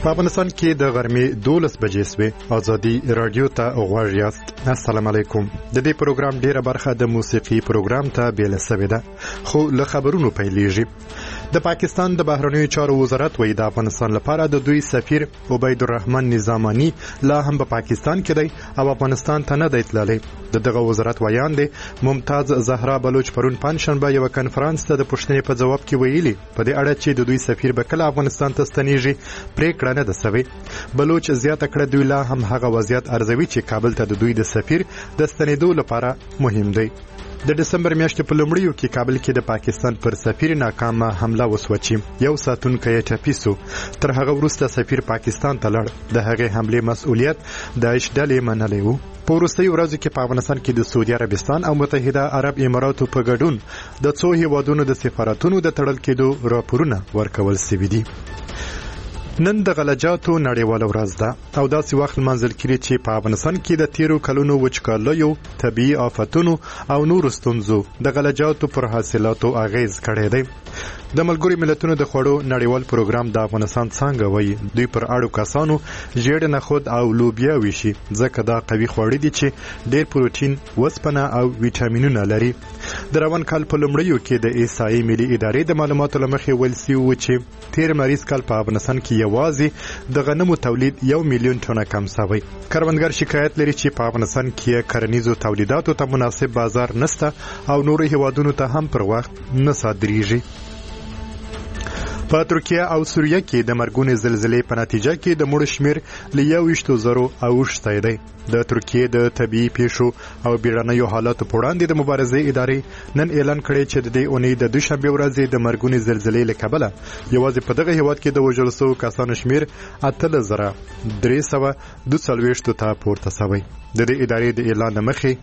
په افغانستان کې د غرمې 12 بجې سوې ازادي رادیو ته غوږ یاست. السلام علیکم. د دې پروګرام ډیره برخه د موسیقي پروګرام ته بیل سوې ده، خو له خبرونو پیلېږي. د پاکستان د بهرنیو چارو وزارت وایي د افغانستان لپاره د دوی سفیر عبید الرحمن نظامانی لا هم په پاکستان کې دی او افغانستان ته نه دی تللی. دغه وزارت وایان دی ممتاز زهرا بلوچ پرون پنځشنبه یو کنفرانس ته د پوښتنې په جواب کې ویلي په دې اړه چې د دوی سفیر به کله افغانستان ته ستنیږي پریکړه نه ده سوې. بلوچ زیاته کړه دوی لا هم هغه وضعیت ارزوي چې کابل ته د دوی د سفیر د ستنېدو لپاره مهم دی. د دسمبر میاشتې په لومړیو کې کابل کې د پاکستان پر سفیر ناکامه حمله وسوه چې یو ساتونکی یې ټپي سو. تر هغه وروسته سفیر پاکستان ته لاړ. د هغې حملې مسؤلیت داعش ډلې منلی و. په وروستیو ورځو کې په افغانستان کې د سعودي عربستان او متحده عرب اماراتو په ګډون د څو هیوادونو د سفارتونو د تړل کېدو راپورونه ورکول سوي دي. نن د غلجاتو نړیواله ورځ ده او داسې وخت لمانځل کېږي چې په افغانستان کې د تیرو کلونو وچکالیو، طبیعي آفتونو او نورو ستونزو د غلجاتو پر حاصلاتو اغیز کړی دی. د ملګرو ملتونو د خوړو نړیوال پروګرام د افغانستان څنګه وایي دوی پر اړو کسانو ژیړ نخود او لوبیا ویشي ځکه دا قوي خواړه دي چې ډېر پروتین، وسپنه او ویټامینونه لري. د روان کال په لومړیو کې د ایسایي ملي ادارې د معلوماتو له مخې ویل سوي و چې تیر مریض کال په افغانستان کې یوازې د غنمو تولید 1 میلیون ټنه کم شوی. کروندګر شکایت لري چې په افغانستان کې کرنیزو تولیداتو ته مناسب بازار نشته او نورو هیوادونو ته هم پر وخت نه صادریږي. په ترکیه او سوریه کې د مرګونې زلزلې په نتیجه کې د مړو شمیر له 21,000 اوښتی دی. د ترکیه د طبيعي پیښو او بیړنیو حالاتو په وړاندې د مبارزې ادارې نن اعلان کړی چې د دې اونۍ د دوشنبه ورځې د مرګونې زلزلې له کبله یوازې په دغه هیواد کې د وژل شوو کسانو شمیر 8,342 ته پورته شوی. د دې ادارې د اعلان مخې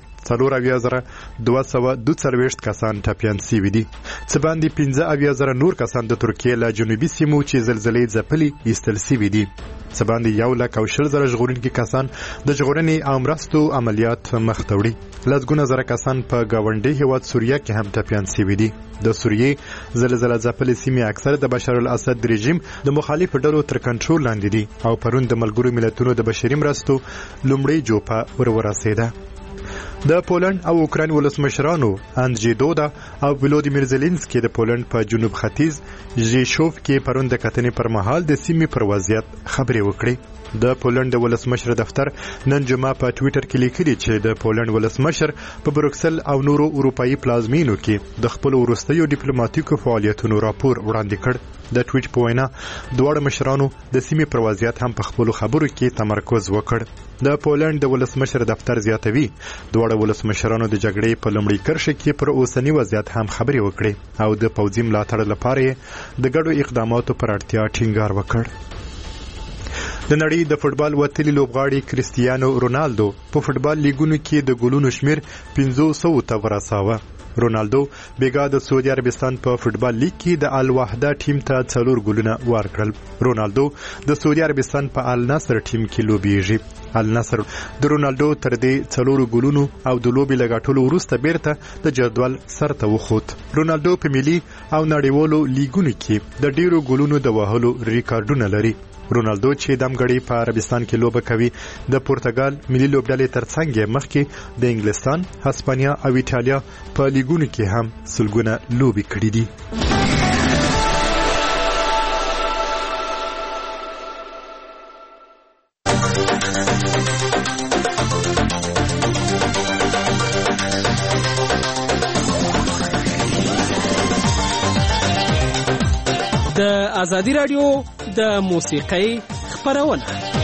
4,242 کسان ټپیان شوي دي. څه باندې 15,000 نور کسان د ترکیه له جنوبي سیمو چې زلزلې ځپلي ایستل شوي دي. څه باندې 1,20,000 ژغورونکي کسان د ژغورنې او مرستو عملیات مخ ته وړي. لسګونه زره کسان په ګاونډي هیواد سوریه کې هم ټپیان شوي دي. د سوریې زلزله ځپلې سیمې اکثر د بشار الاسد رژیم د مخالفو ډلو تر کنټرول لاندې دي او پرون د ملګرو ملتونو د بشري مرستو لومړی جوپه ورسېده. د پولند او اوکراین ولسمشرانو اندژی دودا او ولودیمیر زيلنسکي د پولند په جنوب ختیځ ژیشوف کې پرون د کتنې پر مهال د سیمې پر وضعیت خبرې وکړې. د پولند د ولسمشر دفتر نن جمعه په ټوئیټر کې لیکلي چې د پولند ولسمشر په بروکسل او نورو اروپایي پلازمینو کې د خپل وروستیو ډیپلوماټیکو فعالیتونو راپور وړاندې کړ. د ټویټ په وینا دواړه مشرانو د سیمې پر وضعیت هم په خپل خبرو کې تمرکز وکړ. د پولند د ولسمشر دفتر زیاتوي دواړه ولسمشرانو د جګړې په لومړي کرښه کې پر اوسنی وضعیت هم خبرې وکړې او د پوځي ملاتړ لپاره د ګډو اقداماتو پر اړتیا ټینګار وکړ. د نړۍ د فوټبال وتلي لوبغاړي کریستیانو رونالدو په فوټبال لیګونو کې د ګولونو شمیر 500 ته ورساوه. رونالدو بیګا د سعودي عربستان په فوټبال لیګ کې د الوحده ټیم ته 4 ګولونه ورکړل. رونالدو د سعودي عربستان په النصر ټیم کې لوبیږي. النصر د رونالدو تر دې 4 ګولونو او د لوبي لګاټولو وروسته بیرته د جدول سر ته وخوت. رونالدو په ملي او نړیوالو لیګونو کې د ډیرو ګولونو د وهلو ریکارډونه لري. رونالدو چې دمګړی په عربستان کې لوبه کوي د پرتګال ملي لوبډلې ترڅنګ مخکې د انګلستان، هسپانیا او ایټالیا په لیګونو کې هم سلګونه لوبې کړې دي. د ازادي رادیو د موسیقۍ خپرونه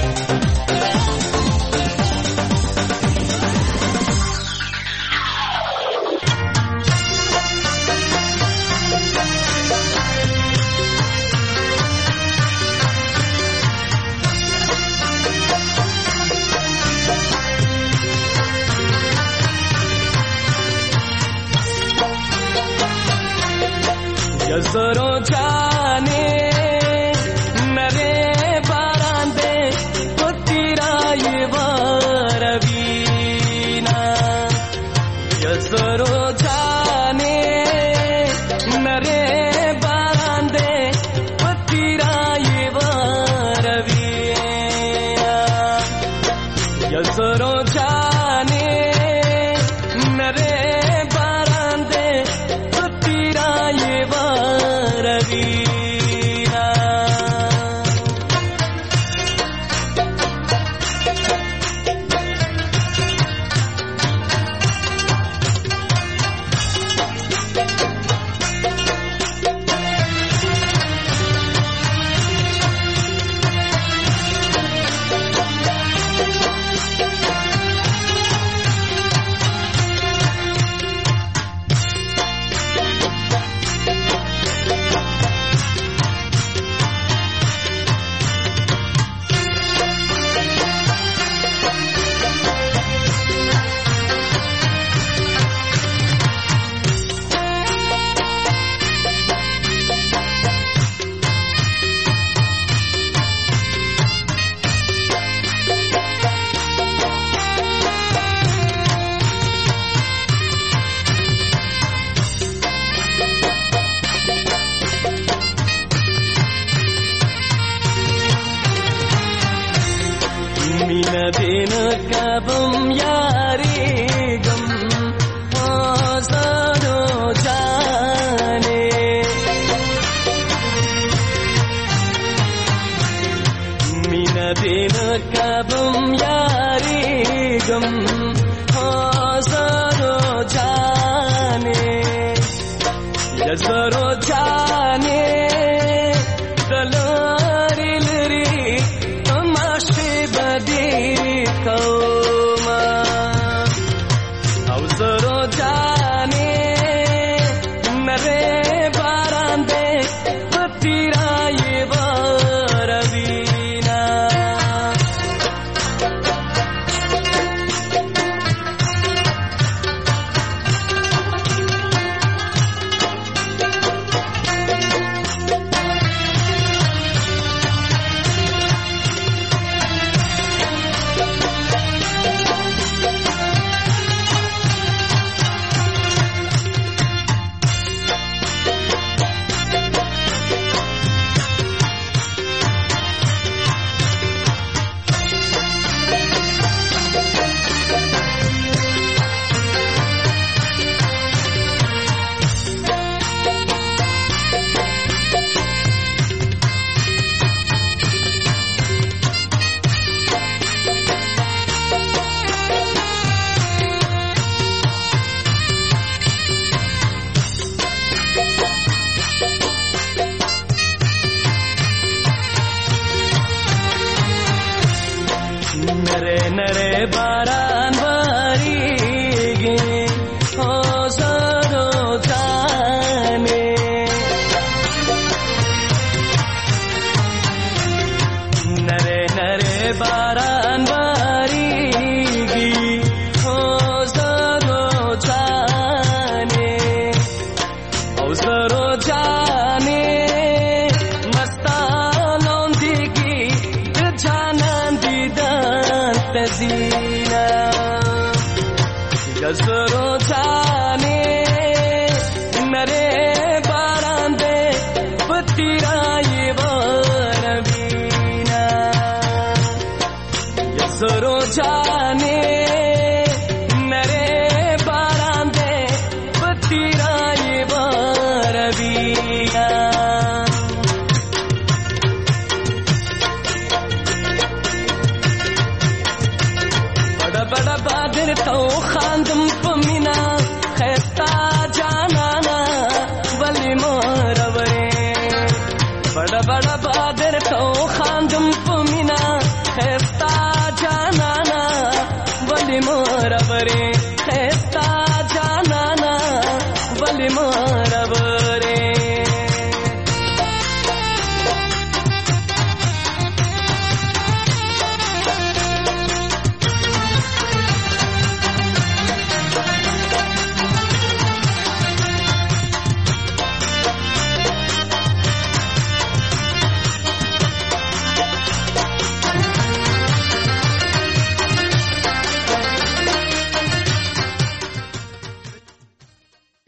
जसरो जाने नरे बारांदे पुत्रा ये वारवीना जसरो जाने नरे बारांदे पुत्रा ये वारवीना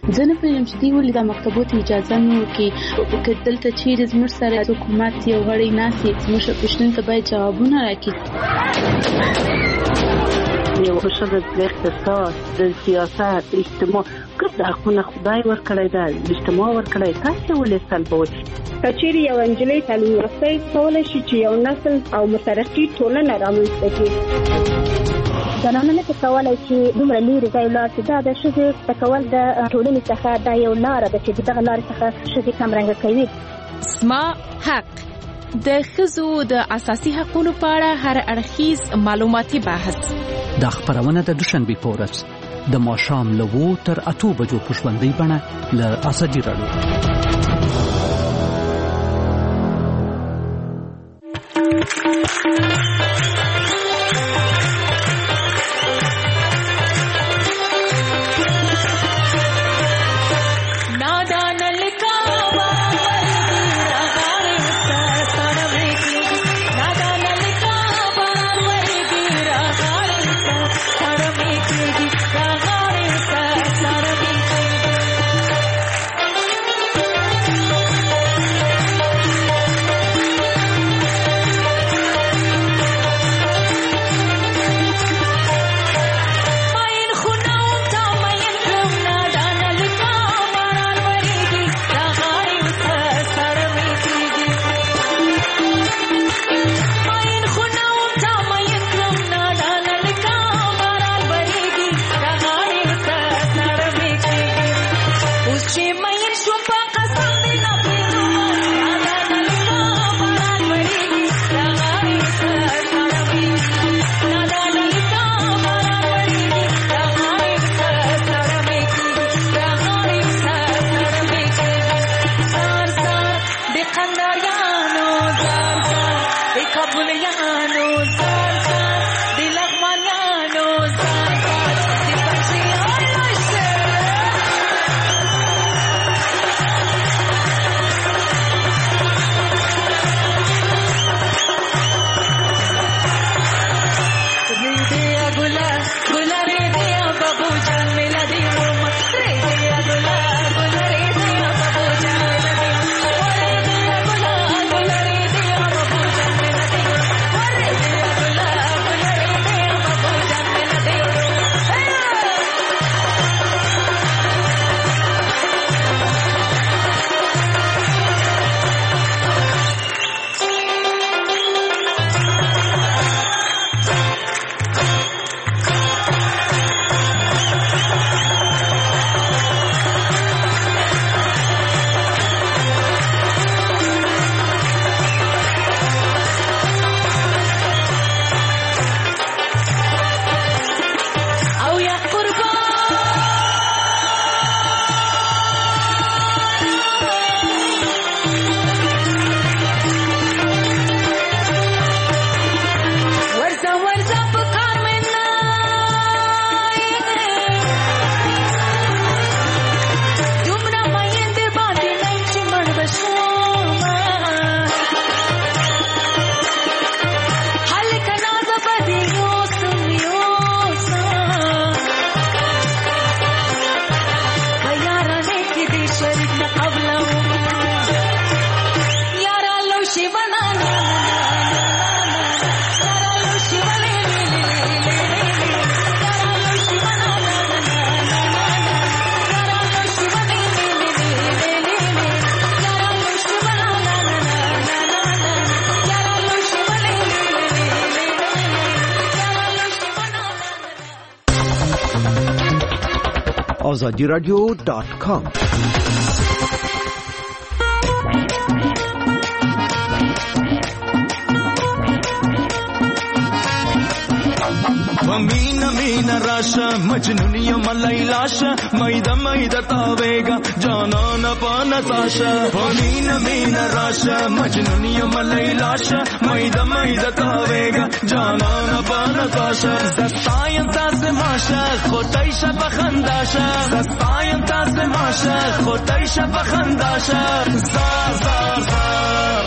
زه نه پوهېږم چې دوی ولې دا مکتبو ته اجازه نه ورکوي. که دلته چیرې زموږ سره حکومت یو غړی ناست وي، زموږ پوښتنو ته باید جوابونه راکړي. یو ښځه د اقتصاد، د سیاست، اجتماع ګډ حقونه خدای ورکړی ده، اجتماع ورکړی، تاسې ولې سلبوئ؟ که چیرې یو نجلۍ تعلیم یافته کولی شي چې یو نسل او مترقي ټولنه رامنځته کړي. زنانه نه کولی چې دومره لرې ځای ولاړ شي. دا د ښځې کول د ټولنې څخه دا یو لاره ده چې دغه لارې څخه ښځې کمرنګه کوي. اسما حق د ښځو د اساسي حقوقو په اړه هر اړخیز معلوماتي بحث. دا خبرونه د دوشنبه په ورځ د ماښام له 2 تر 8 بجو په ژوندۍ بڼه له ازادي راډیو. azadiradio.com مین راشا مجنونی ملای لاشا میدا تاویگا جانان پانا ساشا مین راشا مجنونی ملای لاشا میدا تاویگا جانان پانا ساشا زستاین تاز ماشا خودایش بخنداشا زستاین تاز ماشا خودایش بخنداشا زار زار زار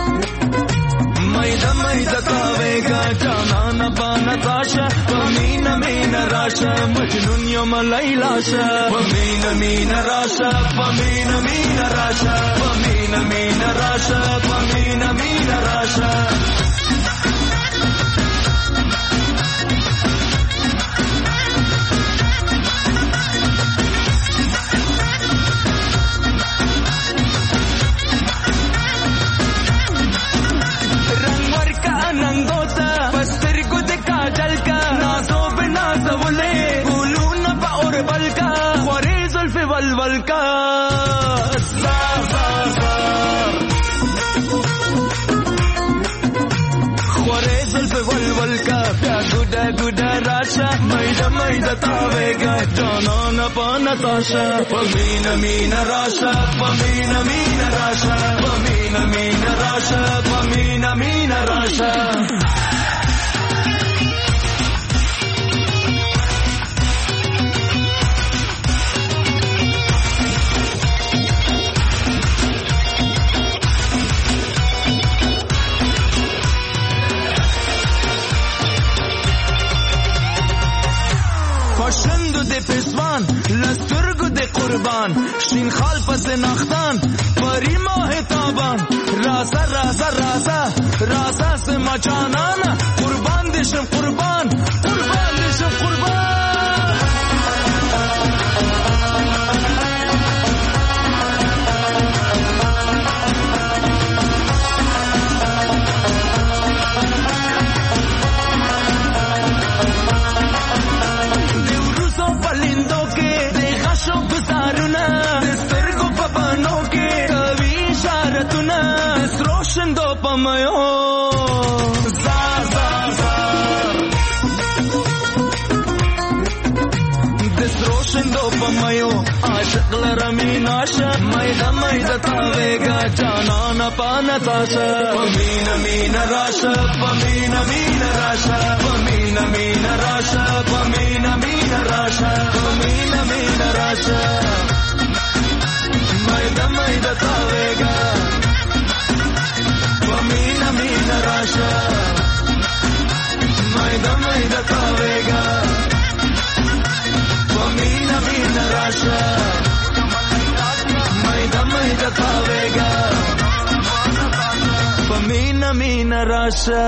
میدا تاویگا جانان پانا ساشا مینا مینا راشه مجنون یم لیلاشه پمینا مینا راشه پمینا مینا راشه پمینا مینا راشه پمینا مینا راشه ولول کا زار زار زار خوره زلف ولول کا بیا گودا گودا راشا میدا میدا تاویگا جانانا پانا تاشا پمینا مینا راشا پمینا مینا راشا پمینا مینا راشا پمینا مینا راشا پشندو دی پسوان لسترگو دی قربان شین خال پس نختان پری ماه تابان راسا راسا راسا راسا سما جانانا قربان دیشم قربان قربان دیشم قربان روشندو پمایو زار زار زار دس روشندو پمایو عاشق لرمی ناشا میدا میدا تاویگا جانانا پانا تاشا پمینا مینا راشا پمینا مینا راشا پمینا مینا راشا پمینا مینا راشا پمینا مینا راشا میدا میدا تاویگا پمینا مینا راشا میدا میدا تاویگا پمینا مینا راشا میدا میدا تاویگا پمینا مینا راشا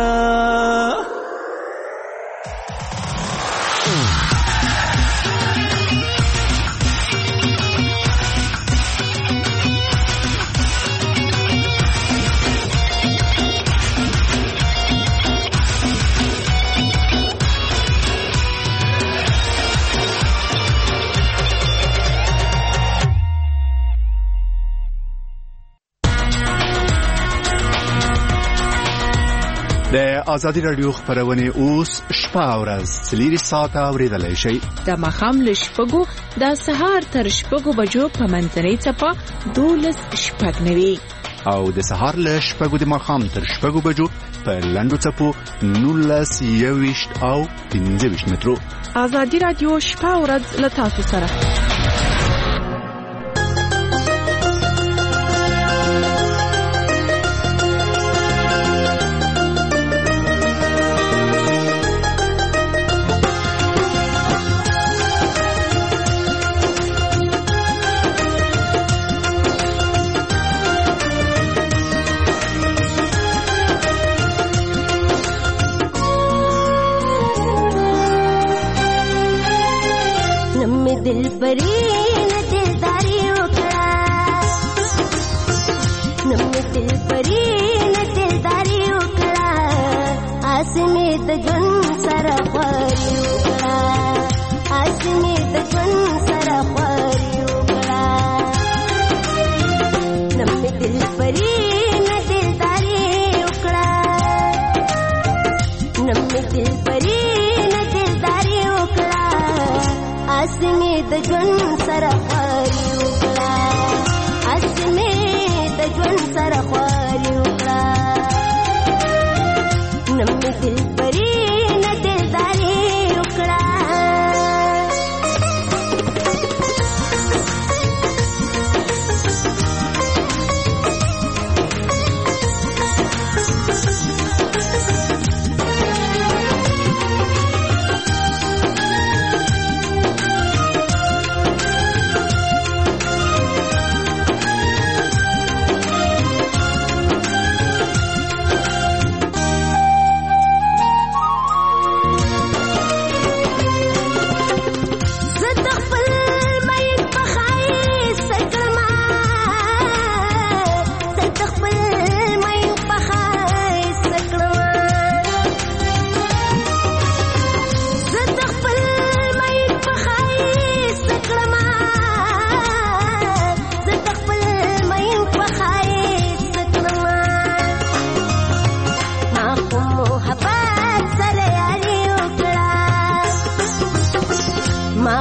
د ازادي رادیو خبرونه اوس شپه ورځ سلیری ساعت اوریدلای شي د مخام لشپګو د سهار تر شپګو بجو په منځنۍ چپا 12 شپږ نوي او د سهار لشپګو د مخام تر شپګو بجو په لندو چپو 19 یويشت او 15 مترو ازادي رادیو شپه ورځ لتاسو سره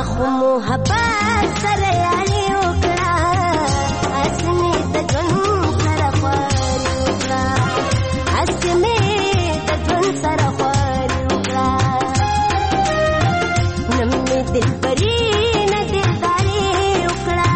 خو محبت سره یاري وکړه اسمه د ژوند سره خواري وکړه اسمه د ژوند سره خواري وکړه نمې دل پرې نه دلداري وکړه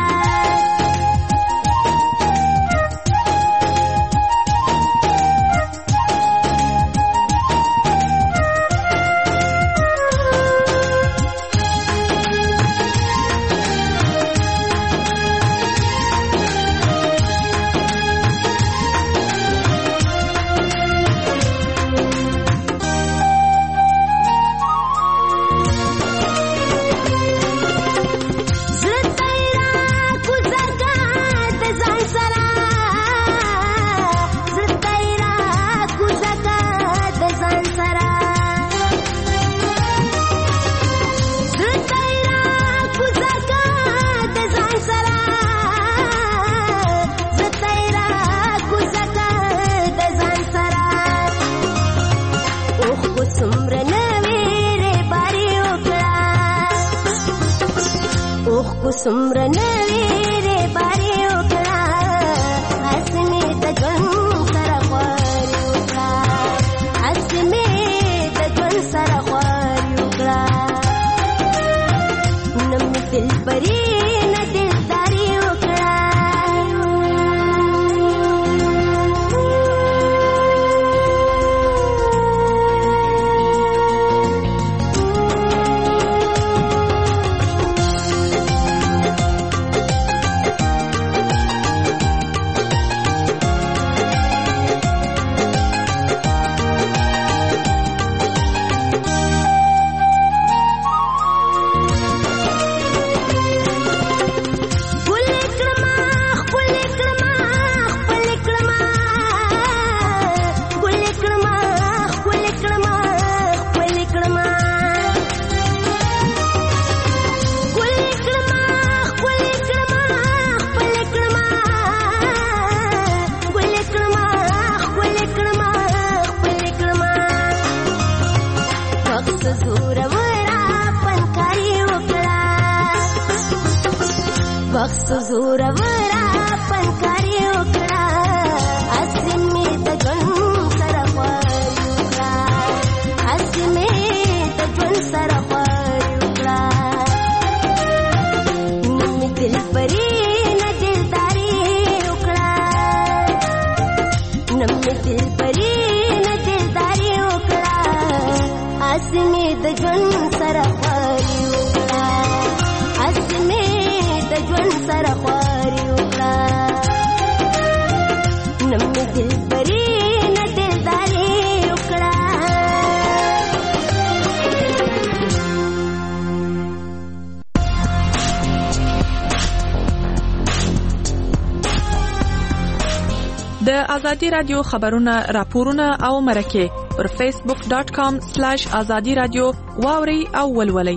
سمره نویره باري وکړه اسمه د ژوند سره خواري وکړه اسمه د ژوند سره خواري وکړه نمې دل پرې نه دلداري وکړه زور ورا پنکاری وکړه اسمه د ژوند سره خواري وکړه اسمه د ژوند سره خواري وکړه نمې دل پرې نه دلداري وکړه نمې دل پرې نه دلداري وکړه اسمه د ژوند سره خواري وکړه اسمه د ژوند سره خواري وکړه نمې دل پرې نه دلداري وکړه د ازادي رادیو خبرونه راپورونه او مرکه پر facebook.com/azadi radio واوري او ولولي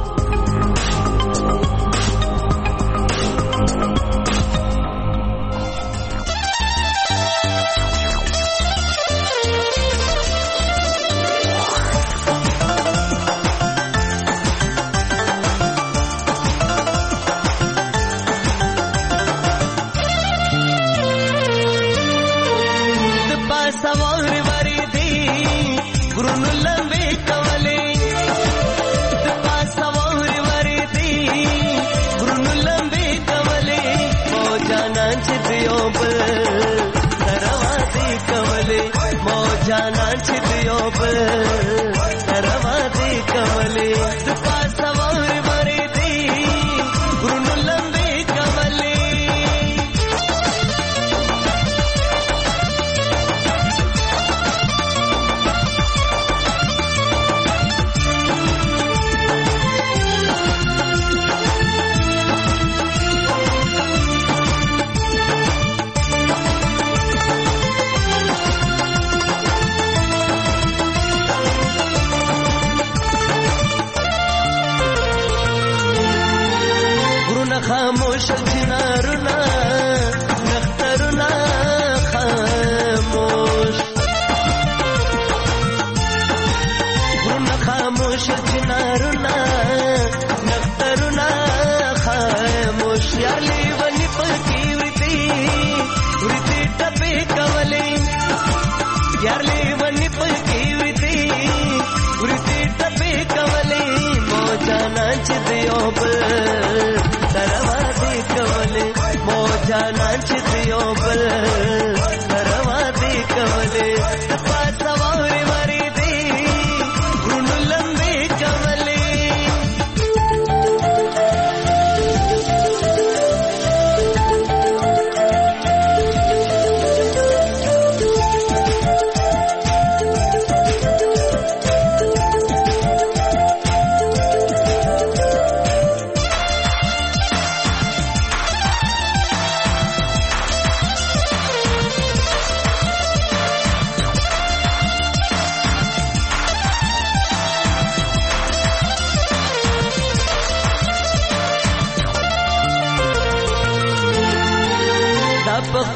خاموش چنارونه نخترونه خاموش غرونه خاموش چنارونه نخترونه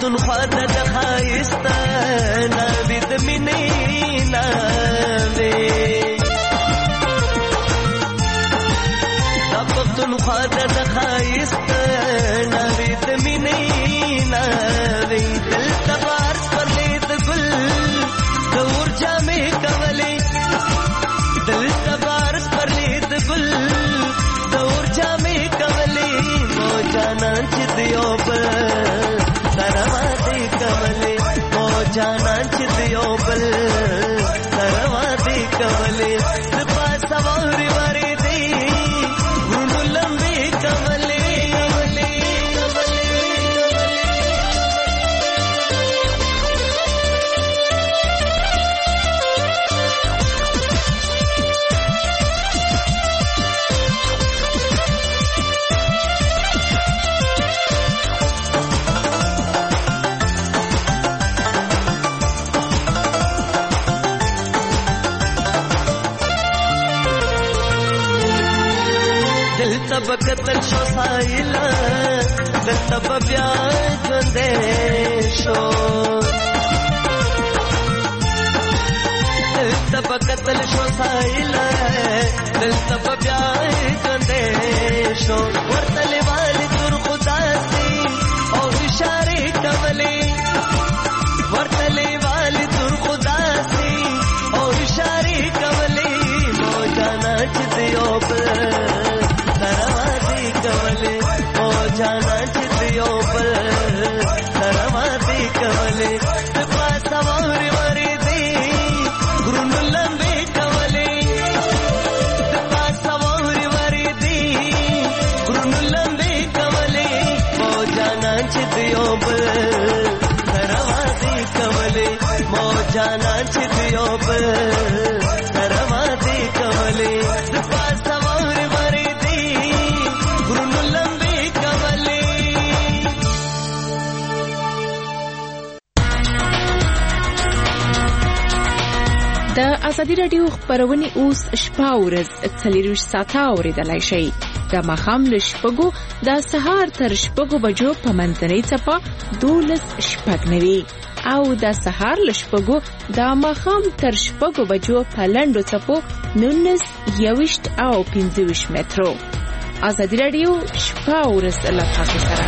پښتونخوا د ښایست ناوې د مینې ناوې د پښتونخوا د ښایست ناوې د مینې ناوې دلته بار پرلې د ګل د اور جامې کولې دلته بار پرلې د ګل د اور جامې کولې مو جانان چې دیو بل سرواتې کولې مو جانان چې دیو بل سرواتې کولې د پاسه ووري وری دی ګونو لمبې کولې دلته بکتل شو سایلا دلته بیا ژوندې شو دلته بکتل شو سایلا دلته بیا ژوندې شو ورتلې والی تر خدا سي او اشاره کولې ورتلې والی تر خدا سي او اشاره کولې مو جانا چې دیو بل سرواتې کولې او جانا چې دیو بل سرواتې کولې د پاسه ووري وری دی ګرونو لمبې کولې د پاسه ووري وری دی ګرونو لمبې کولې او جانا چې دیو بل سرواتې کولې مو جانا چې دیو بل سرواتې کولې د پاسه ووري وری دی ګرونو لمبې کولې د ازادي رادیو خبرونه اوس شپه ورځ 24 ساعته اوریدلای شئ د ماښام له شپږو د سهار تر شپږو بجو په منځنۍ څپه 12:09 او د سهار له شپږو د ماښام تر شپږو بجو په لنډو څپو 19:20 او 25 مترو. ازادي رادیو شپه ورځ له تاسو سره.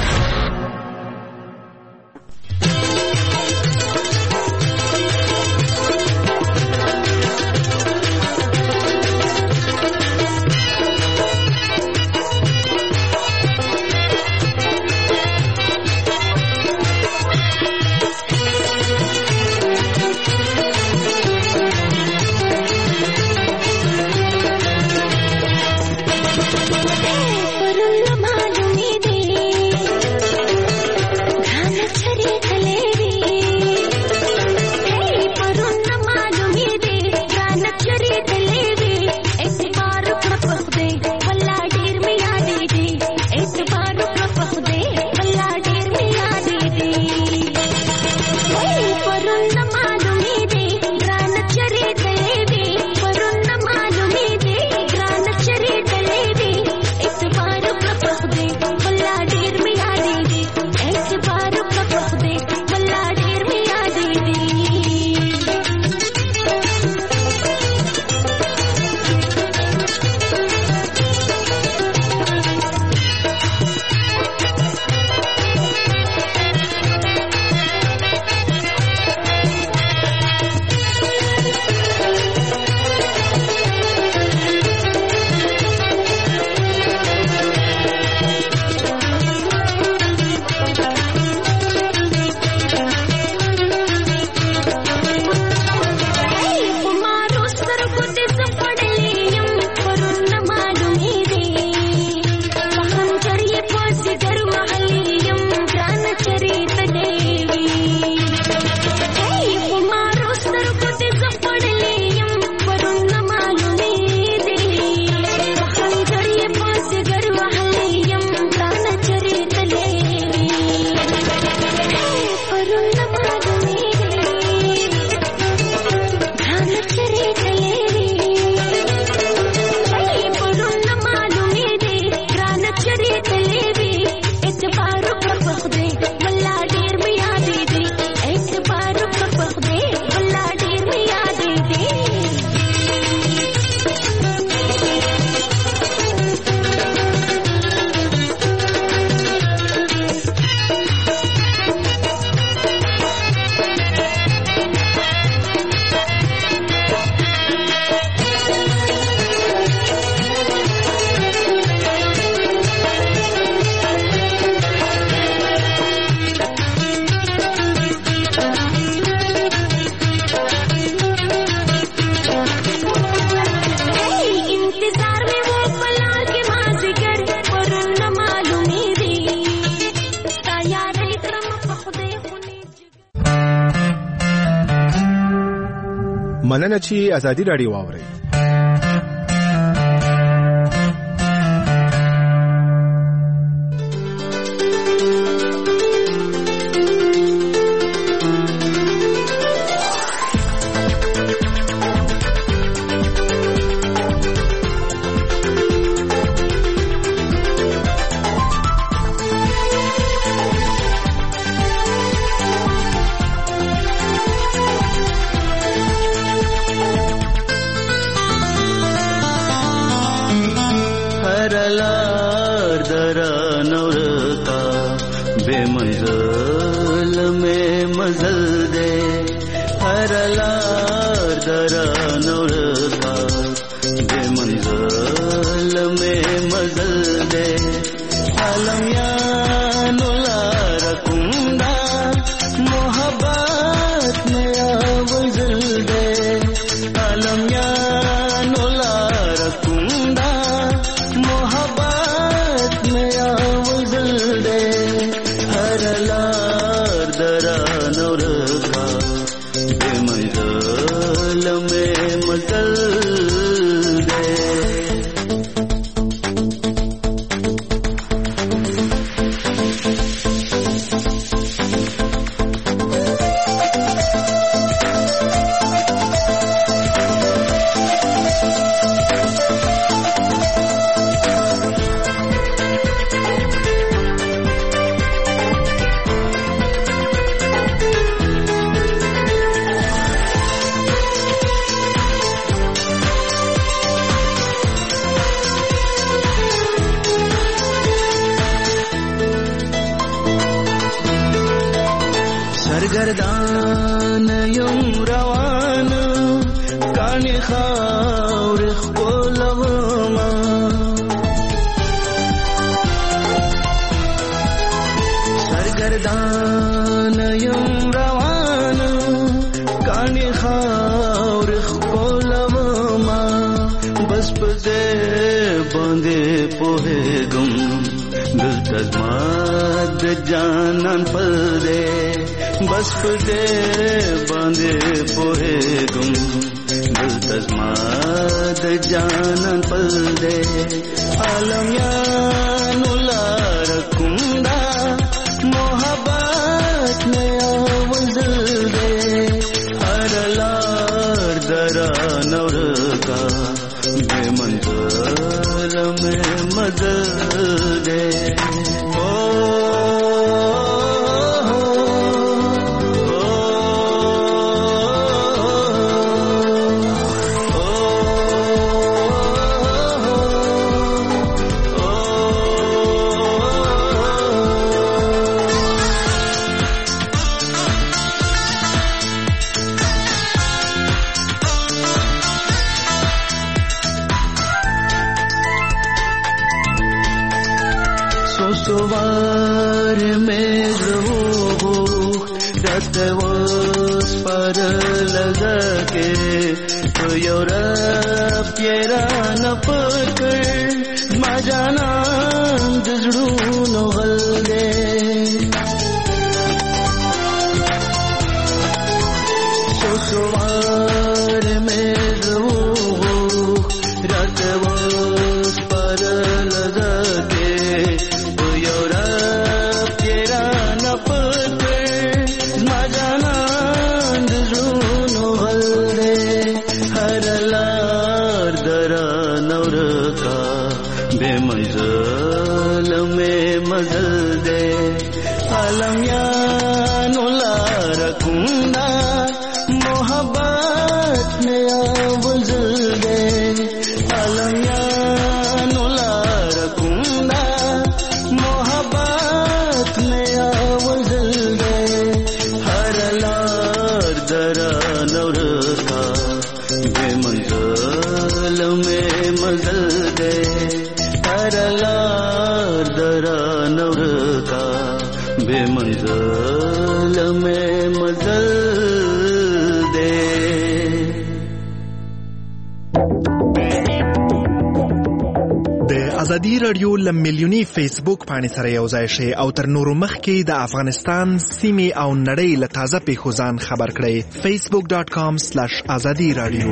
مننه چې ازادي راډیو واورئ. سرگردان یم روان کانی خاور خپلوما سرگردان یم روان کانی خاور خپلوما بس پدې باندې پوهېږم دلته زما د جانان پدې بس پدې باندې پوهېږم دلته زما د جانان پدې عالم یانو لار کوم دا محبت مې وزل دې هر لار دران ورکا بے منزل میں مدد دے سوار میں رو رات وس پر لگا کے تو یورپ پیران پکڑ ما جانا دزڑونو غلدے سوار میں رو رات وس پر لگا کے بے منزل میں مزل دے عالم یانو لار کندا محبت میں وزل دے عالم یانو لار کندا محبت میں وزل دے ہر لار درا نور کا بے منزل میں مزل دے لار درا نور کا بے منزل میں مزل دے. د ازادي رادیو لمیلیونی فیسبوک باندې سره یو ځای شي او تر نورو مخکې د افغانستان سیمې او نړۍ له تازه پیښو ځان خبر کړئ. facebook.com/azadi radio.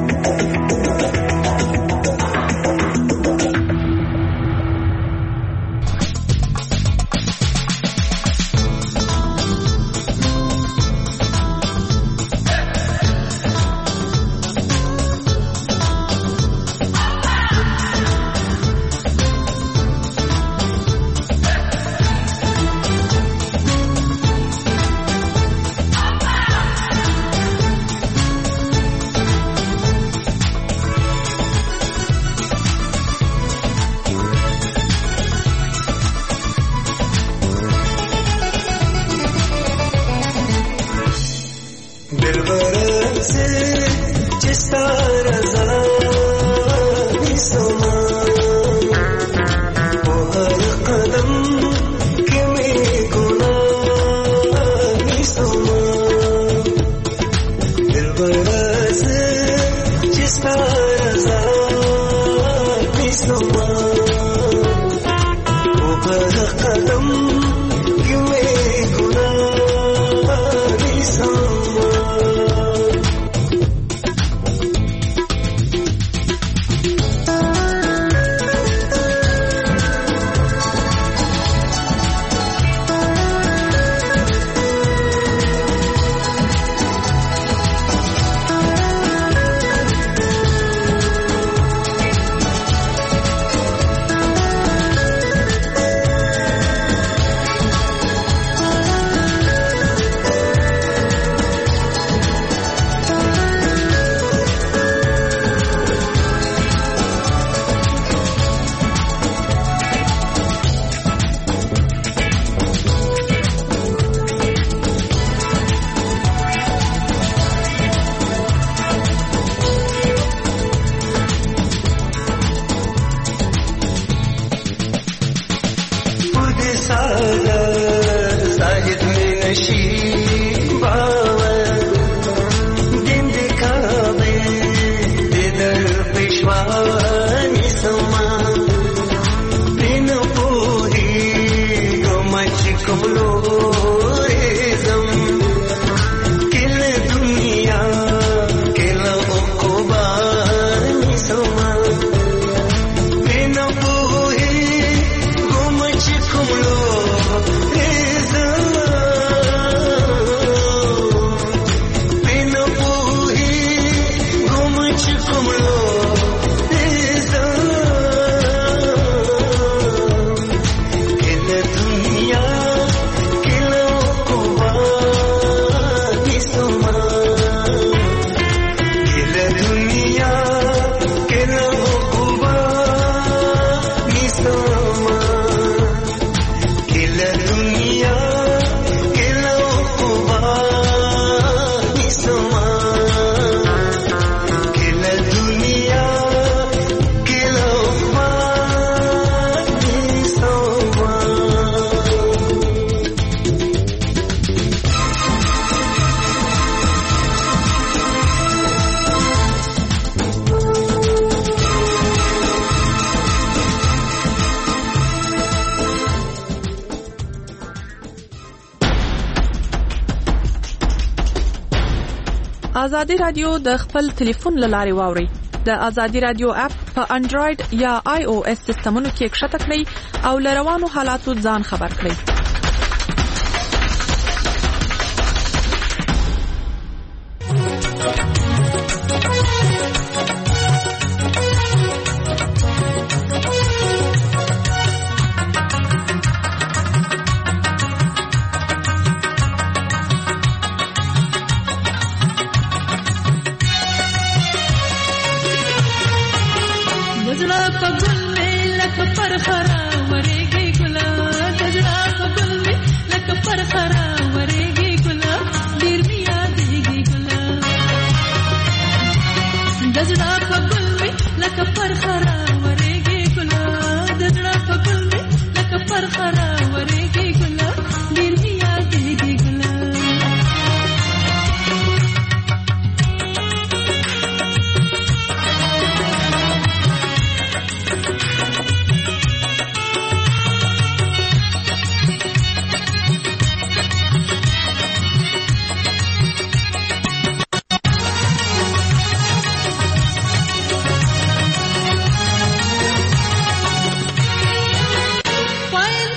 ازادي رادیو د خپل ټلیفون لارې واوري. د ازادي رادیو اپ په انډراید یا آی او اس سیستمونو کې ښکته کړئ او لروانو حالاتو ځان خبر کړئ. Dajla pa gunne lak par khara waregi gula dajla pa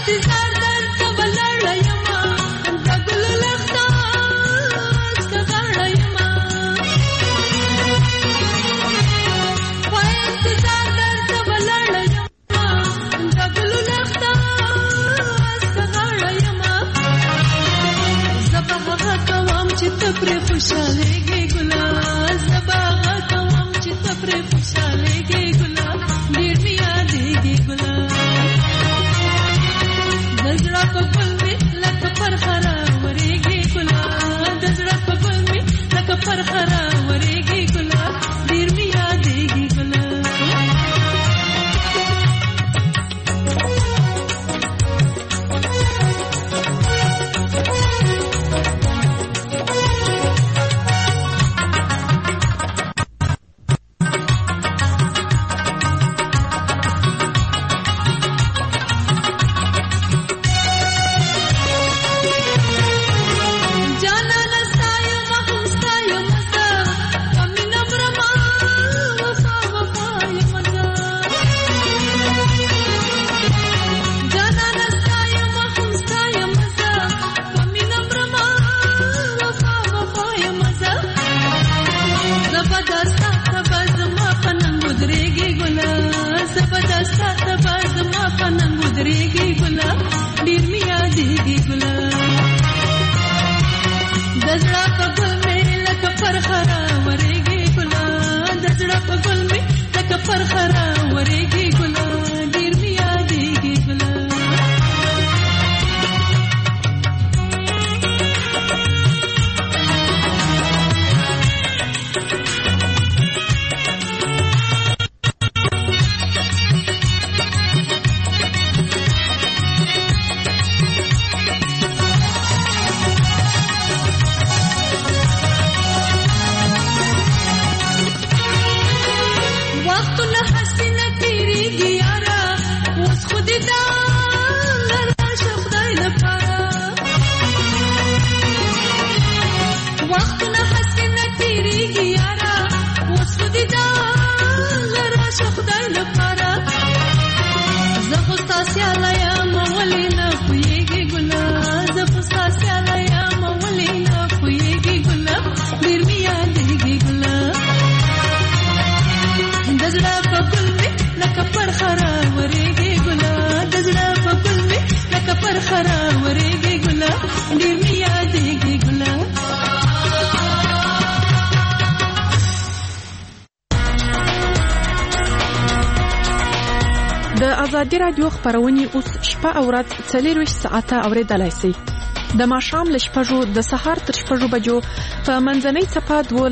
د ازادي رادیو خبرونه اوس شپه او ورځ 24 ساعته اوریدلای شئ. د ماښام ل شپږو د سهار تر شپږو بجو په منځنۍ چپه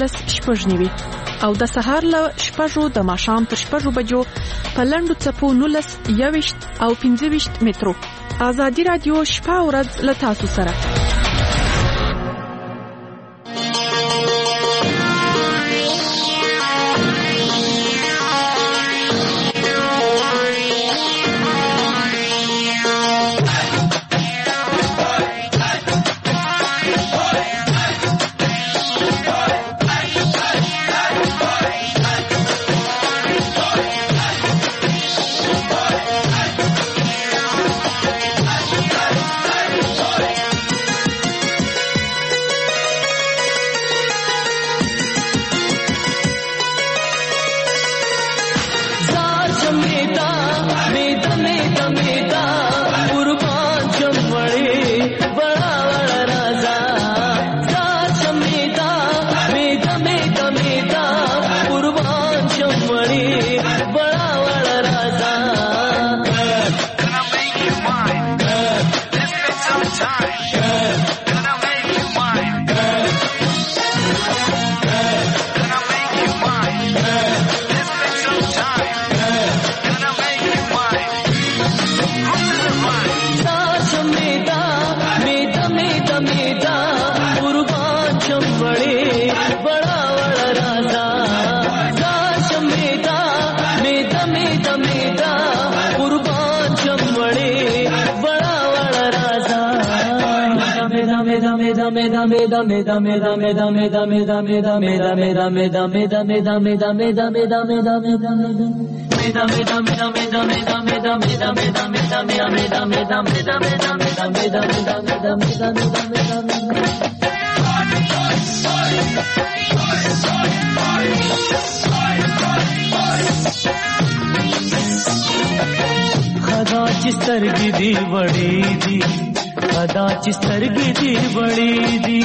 12:09 او د سهار ل شپږو د ماښام تر شپږو بجو په لنډو چپو 19 او 15 مترو. ازادي رادیو شپه او ورځ ل تاسو سره. खदा चिस्तरगी दी बड़ी दी खदा चिस्तरगी दी बड़ी दी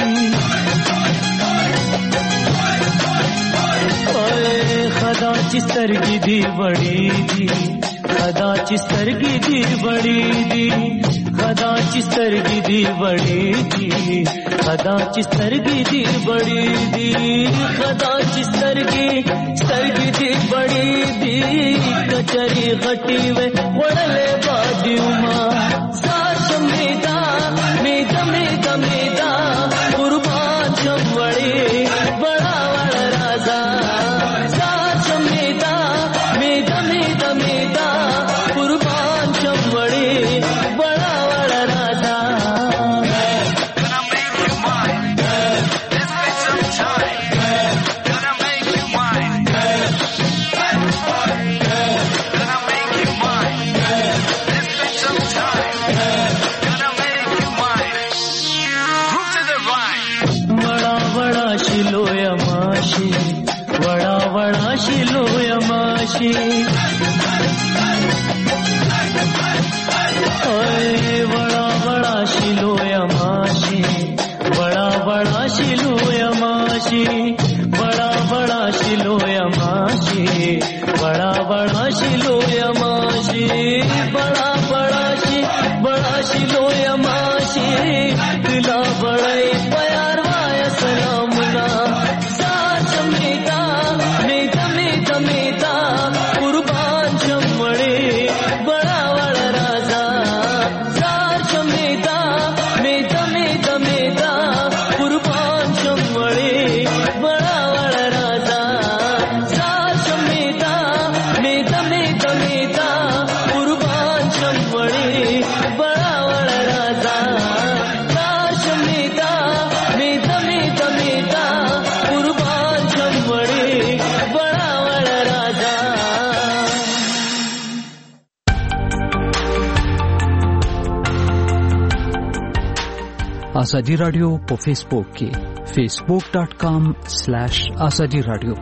खदा चिस्तरगी दी बड़ी दी खदा चिस्तरगी दी बड़ी दी खदा चिस्तरगी दी बड़ी दी खदा चिस्तरगी दी बड़ी दी खदा चिस्तरगी सरगी दी बड़ी दी कचरी घटी वे वड़ले बादी उमा साथ मेदा मेदा मेदा मेदा कुर्बान जमवड़े बड़ा बड़ा राजा साथ मेदा मेदा मेदा मेदा कुर्बान जमवड़े बड़ा बड़ा राजा बड़ा बड़ा शिलोया माशी बड़ा बड़ा शिलोया माशी बड़ा बड़ा शिलोया माशी बड़ा बड़ा शिलोया माशी बड़ा बड़ा शिलोया माशी दिला बड़े प्यार वाया सलामुना साथ मेदा मेदा मेदा मेदा कुर्बान जमवड़े बड़ा बड़ा राजा साथ मेदा मेदा मेदा मेदा कुर्बान जमवड़े बड़ा बड़ा राजा साथ मेदा मेदा मेदा मेदा कुर्बान जमवड़े बड़ा बड़ा राजा साथ मेदा मेदा मेदा मेदा कुर्बान जमवड़े बड़ा बड़ा राजा आजादी रेडियो په فیسبوک کې facebook.com/azadi radio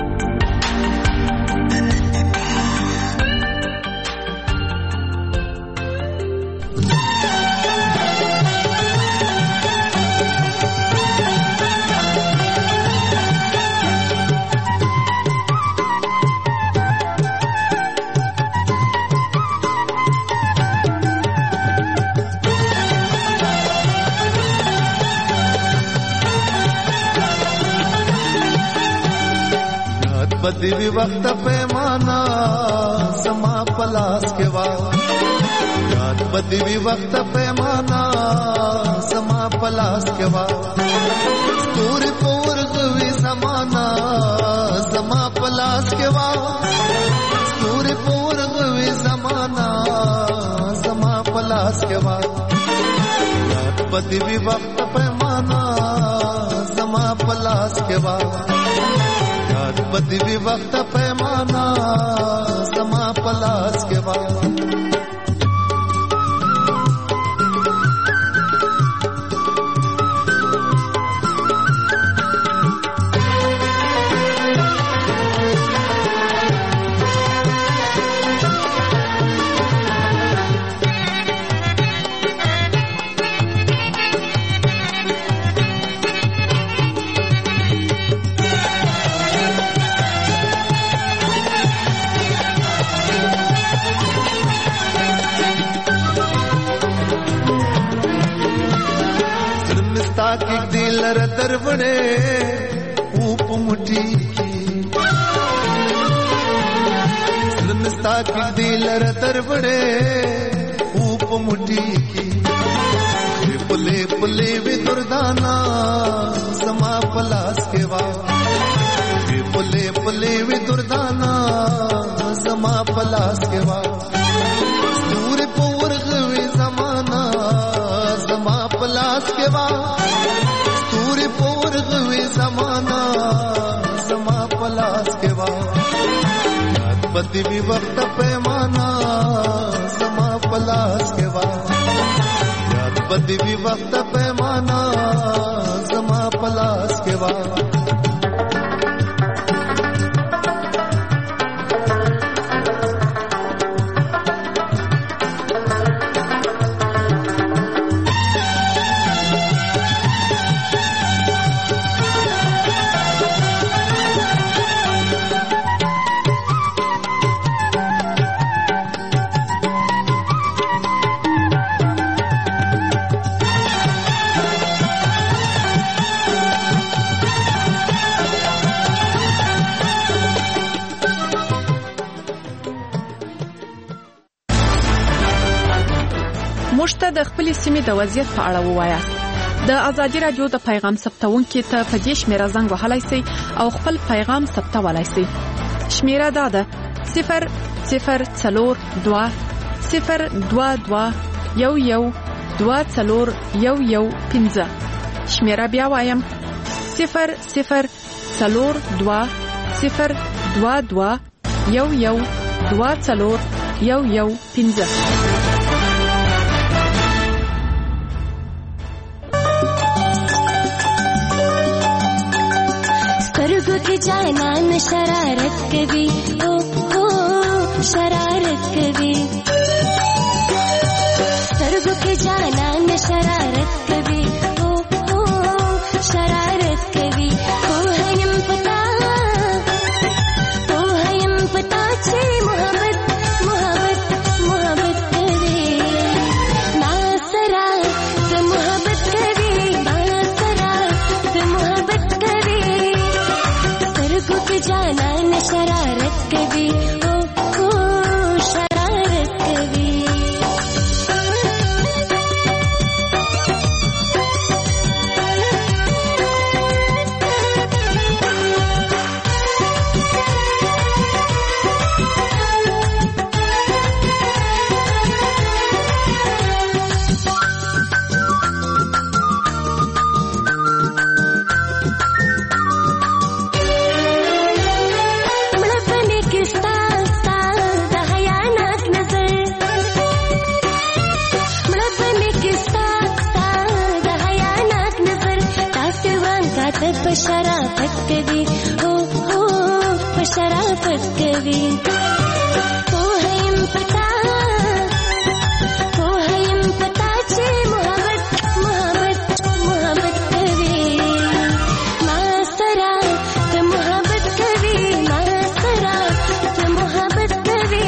बदवी वक्त पैमाना समा पलास के बाद बदवी वक्त पैमाना समा पलास के बाद तूर पोर गुवी समाना समा पलास के बाद तूर पोर गुवी समाना समा पलास के बाद बदवी वक्त पैमाना समा पलास के बाद बदवी वक्त पैमाना समा पलास के बाद दिलर दरवड़े ऊप मुठी की सलमिस्ता की दिलर दरवड़े ऊप मुठी की पुले पुले भी दुर्दाना समा पलास के बाद पुले पुले भी दुर्दाना समा पलास के बाद सूर पूर गवी जमाना समा पलास के बाद بدی وی وخت پیمانا زما پلاس کې وا یاد بدی وی وخت پیمانا زما پلاس کې وا د خپل سیمې د وضعیت په اړه ووایاست. د ازادي رادیو د پیغام ثبتونکو ته په دې شمیره زنګ وهلای شئ او خپل پیغام ثبتولای شئ. شمیره دا ده 0042 022 112415. شمیره بیا وایم 0042 022 112415. जानान शरारत कभी ओ शरारत कभी सर्गो के जानान शरारत कभी ओ शरारत कभी को हयम पता छे मोहब्बत कभी नासरा से मोहब्बत कभी नासरा से मोहब्बत कभी जाना न शरारत कभी ओ शरारत कभी शराफत कभी हो शराफत कभी को हयम पता छे मोहब्बत कभी मासरा ते मोहब्बत कभी मासरा ते मोहब्बत कभी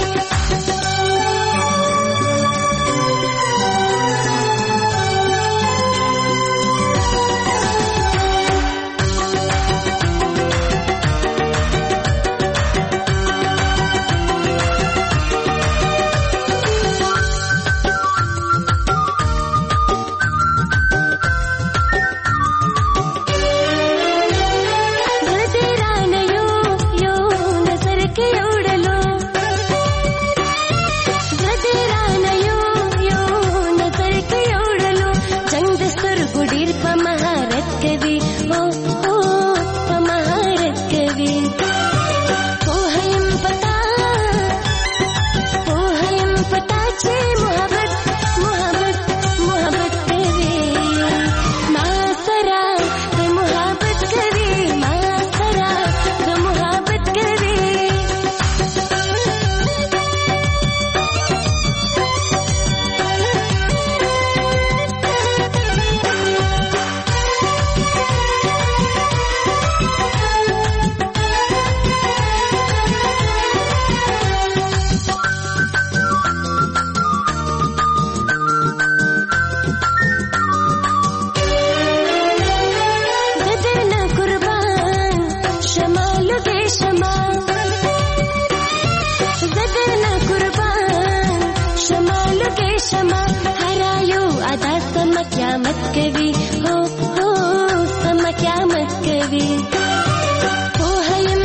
कभी हो समा क्या मत कभी हो हयम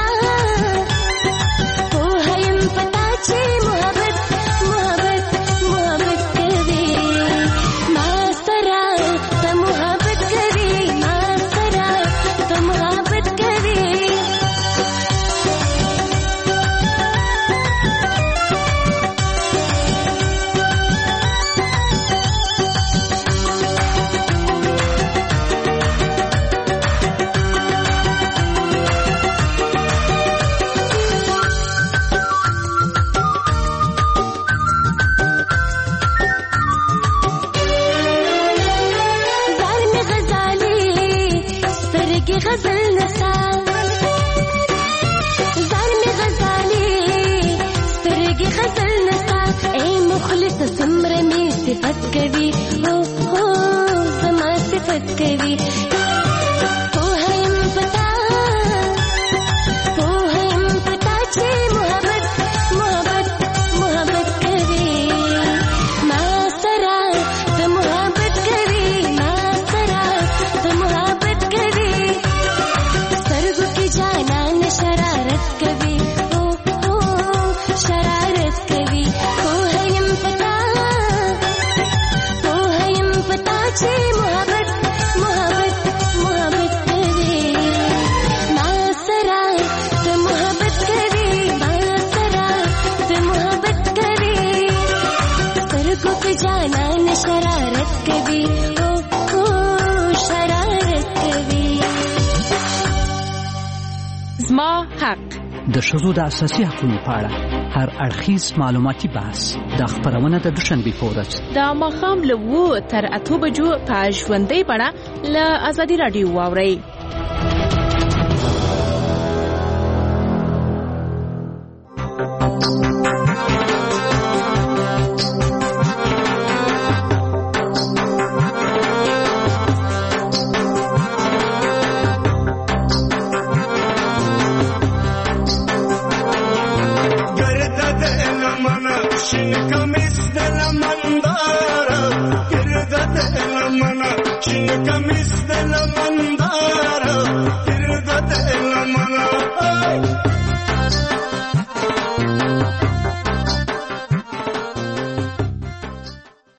पता छे मोहब्बत कभी मासरा त मोहब्बत कभी मासरा त मोहब्बत कभी غزل نستا ځان می غزالي سترګې غزل نستا اے مخلص څومره می صفت کوي هو هو زما صفت کوي د ښځو د اساسي حقوقو په اړه هر اړخیز معلوماتي بحث د خبرونه د دوشنبې په ورځ د ماښام له 7 تر 8 بجو په ژوندۍ بڼه له ازادي راډیو واورئ.